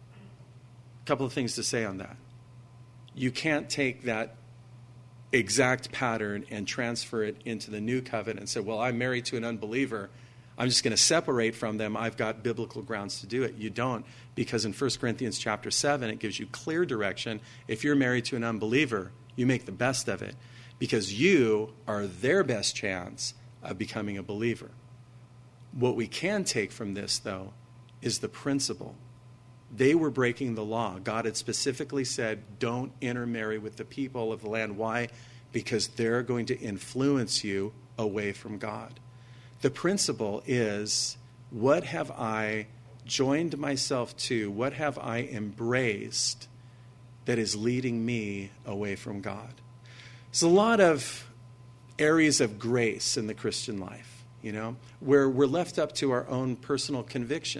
a couple of things to say on that. You can't take that exact pattern and transfer it into the new covenant and say, well, I'm married to an unbeliever, I'm just going to separate from them. I've got biblical grounds to do it. You don't, because in First Corinthians chapter seven, it gives you clear direction. If you're married to an unbeliever, you make the best of it, because you are their best chance of becoming a believer. What we can take from this, though, is the principle. They were breaking the law. God had specifically said, don't intermarry with the people of the land. Why? Because they're going to influence you away from God. The principle is, what have I joined myself to? What have I embraced that is leading me away from God? There's a lot of areas of grace in the Christian life, you know, where we're left up to our own personal convictions.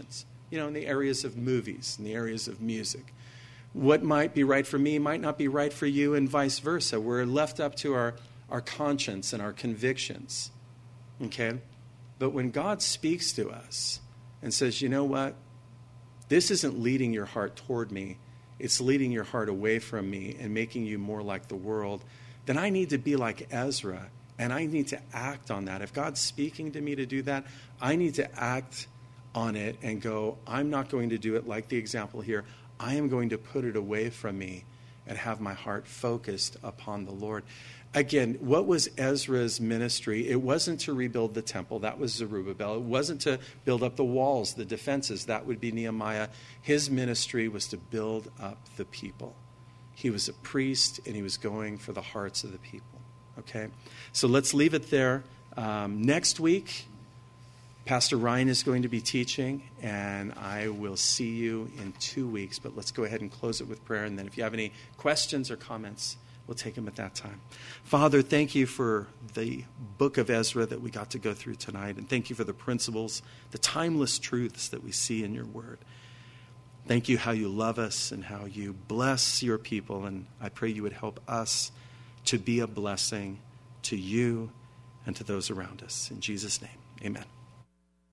you know, in the areas of movies, in the areas of music. What might be right for me might not be right for you, and vice versa. We're left up to our, our conscience and our convictions, okay? But when God speaks to us and says, you know what? This isn't leading your heart toward me. It's leading your heart away from me and making you more like the world. Then I need to be like Ezra, and I need to act on that. If God's speaking to me to do that, I need to act on it and go, I'm not going to do it like the example here. I am going to put it away from me and have my heart focused upon the Lord. Again, what was Ezra's ministry? It wasn't to rebuild the temple. That was Zerubbabel. It wasn't to build up the walls, the defenses. That would be Nehemiah. His ministry was to build up the people. He was a priest, and he was going for the hearts of the people. Okay? So let's leave it there. Um, next week, Pastor Ryan is going to be teaching, and I will see you in two weeks. But let's go ahead and close it with prayer, and then if you have any questions or comments, we'll take them at that time. Father, thank you for the book of Ezra that we got to go through tonight, and thank you for the principles, the timeless truths that we see in your word. Thank you how you love us and how you bless your people, and I pray you would help us to be a blessing to you and to those around us. In Jesus' name, amen.